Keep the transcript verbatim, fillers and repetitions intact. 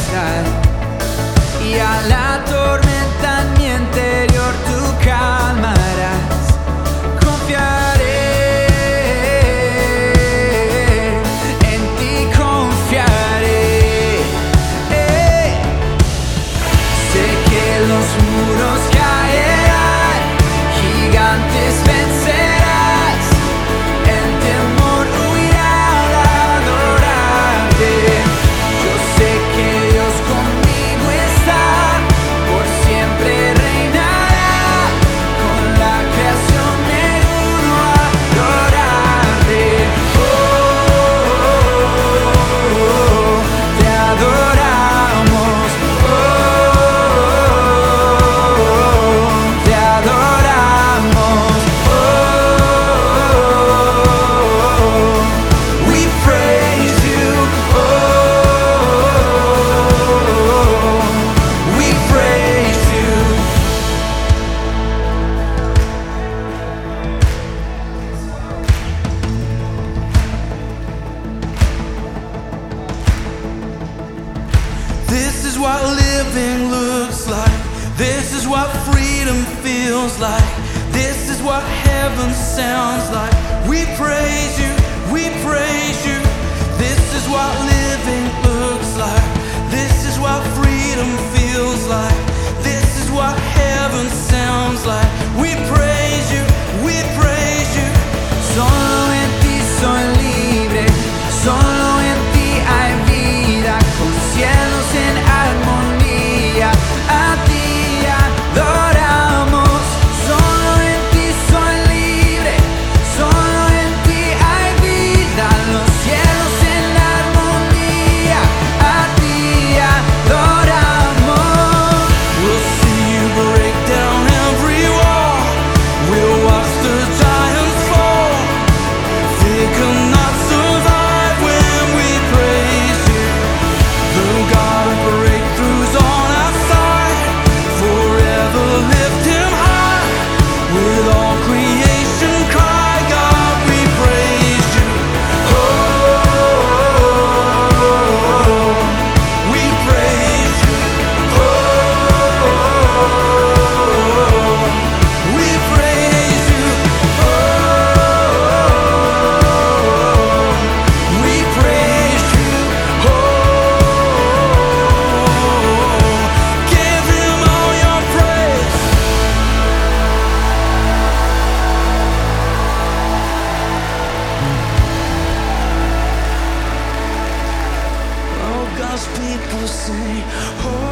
tempestad y a la tormenta en mi interior tú calmarás. Confiaré, en ti confiaré. Eh. Sé que los muros caerán, gigantes vencerás, el temor huirá al adorarte. Yo sé que Dios conmigo está, por siempre reinará, con la creación me uno a adorarte. Oh, oh, oh, oh, te adoramos. Oh, oh, oh, te adoramos. Oh, oh, oh, we praise you. Oh, we praise you. This is what living looks like. This is what freedom feels like. This is what heaven sounds like. We praise you, we praise you. This is what living looks like. This is what freedom feels like. This is what heaven sounds like. We praise you, we praise you. Solo en ti soy libre, solo en ti hay vida, con cielos en armonía, a ti adoramos. Solo en ti soy libre, solo en ti hay vida, los cielos en armonía, a ti adoramos. We'll see you break down every wall, we'll watch the giants fall. They cannot survive when we praise you. The God of breakthroughs on our side, forever lift him high. With all creation cry, God, we praise you. Oh, we praise you. Oh, we praise you. Oh, we praise you. Oh, give him all your praise. Oh, God's people sing. Oh.